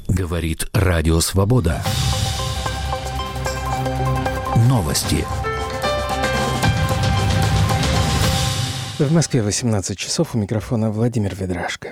Говорит Радио Свобода. Новости. В Москве 18 часов. У микрофона Владимир Ведрашко.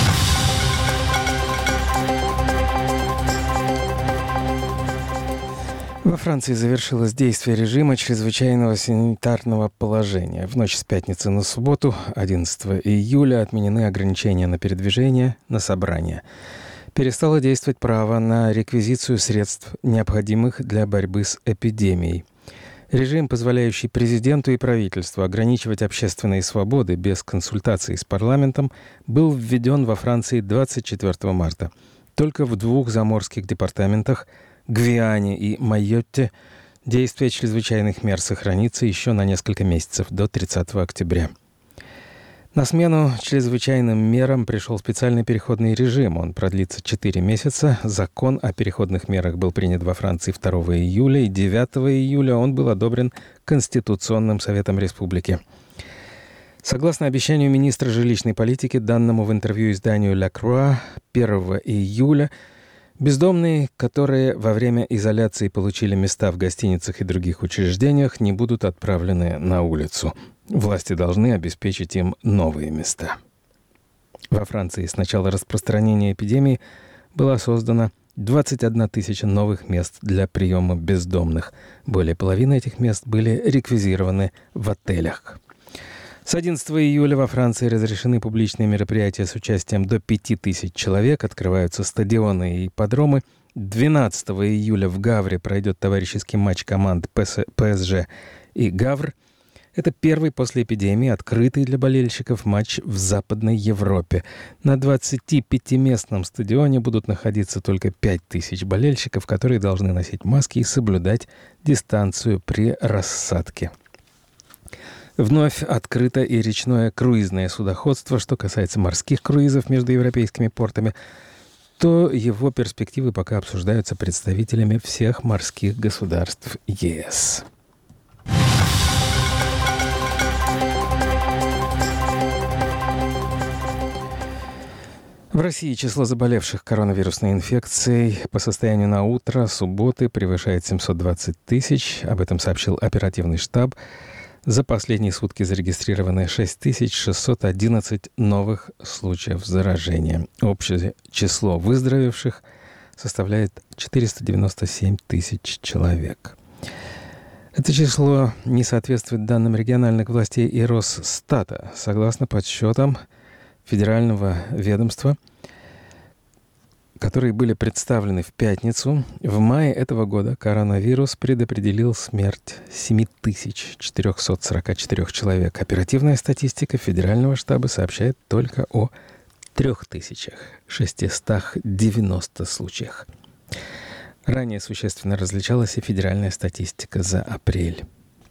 Во Франции завершилось действие режима чрезвычайного санитарного положения. В ночь с пятницы на субботу, 11 июля, отменены ограничения на передвижение, на собрания. Перестало действовать право на реквизицию средств, необходимых для борьбы с эпидемией. Режим, позволяющий президенту и правительству ограничивать общественные свободы без консультаций с парламентом, был введен во Франции 24 марта. Только в двух заморских департаментах – Гвиане и Майотте – действие чрезвычайных мер сохранится еще на несколько месяцев, до 30 октября. На смену чрезвычайным мерам пришел специальный переходный режим. Он продлится 4 месяца. Закон о переходных мерах был принят во Франции 2 июля, и 9 июля он был одобрен Конституционным советом республики. Согласно обещанию министра жилищной политики, данному в интервью изданию «Ля Круа», 1 июля бездомные, которые во время изоляции получили места в гостиницах и других учреждениях, не будут отправлены на улицу. Власти должны обеспечить им новые места. Во Франции с начала распространения эпидемии было создано 21 тысяча новых мест для приема бездомных. Более половины этих мест были реквизированы в отелях. С 11 июля во Франции разрешены публичные мероприятия с участием до 5000 человек, открываются стадионы и ипподромы. 12 июля в Гавре пройдет товарищеский матч команд ПСЖ и Гавр. Это первый после эпидемии открытый для болельщиков матч в Западной Европе. На 25-местном стадионе будут находиться только 5000 болельщиков, которые должны носить маски и соблюдать дистанцию при рассадке. Вновь открыто и речное круизное судоходство. Что касается морских круизов между европейскими портами, то его перспективы пока обсуждаются представителями всех морских государств ЕС. В России число заболевших коронавирусной инфекцией по состоянию на утро субботы превышает 720 тысяч. Об этом сообщил оперативный штаб. За последние сутки зарегистрированы 6611 новых случаев заражения. Общее число выздоровевших составляет 497 тысяч человек. Это число не соответствует данным региональных властей и Росстата. Согласно подсчетам федерального ведомства, которые были представлены в пятницу, в мае этого года коронавирус предопределил смерть 7444 человек. Оперативная статистика федерального штаба сообщает только о 3690 случаях. Ранее существенно различалась и федеральная статистика за апрель.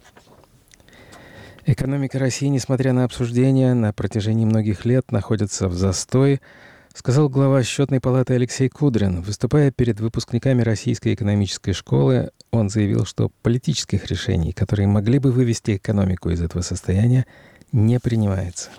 Экономика России, несмотря на обсуждения, на протяжении многих лет находится в застое, сказал глава Счетной палаты Алексей Кудрин. Выступая перед выпускниками Российской экономической школы, он заявил, что политических решений, которые могли бы вывести экономику из этого состояния, не принимается.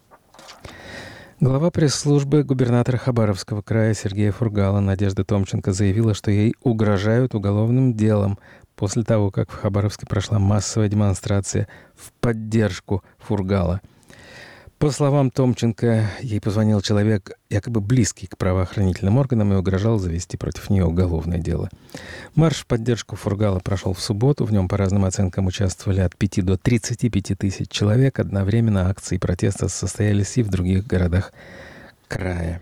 Глава пресс-службы губернатора Хабаровского края Сергея Фургала Надежда Томченко заявила, что ей угрожают уголовным делом после того, как в Хабаровске прошла массовая демонстрация в поддержку Фургала. По словам Томченко, ей позвонил человек, якобы близкий к правоохранительным органам, и угрожал завести против нее уголовное дело. Марш в поддержку Фургала прошел в субботу. В нем, по разным оценкам, участвовали от 5 до 35 тысяч человек. Одновременно акции протеста состоялись и в других городах края.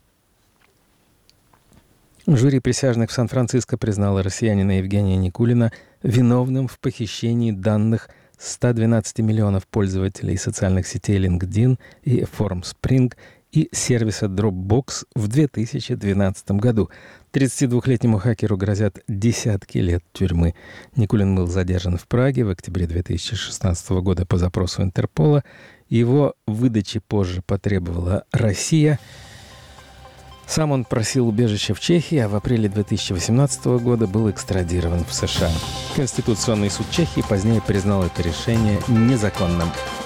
Жюри присяжных в Сан-Франциско признало россиянина Евгения Никулина виновным в похищении данных 112 миллионов пользователей социальных сетей LinkedIn и Formspring и сервиса Dropbox в 2012 году. 32-летнему хакеру грозят десятки лет тюрьмы. Никулин был задержан в Праге в октябре 2016 года по запросу Интерпола. Его выдачи позже потребовала Россия. Сам он просил убежища в Чехии, а в апреле 2018 года был экстрадирован в США. Конституционный суд Чехии позднее признал это решение незаконным.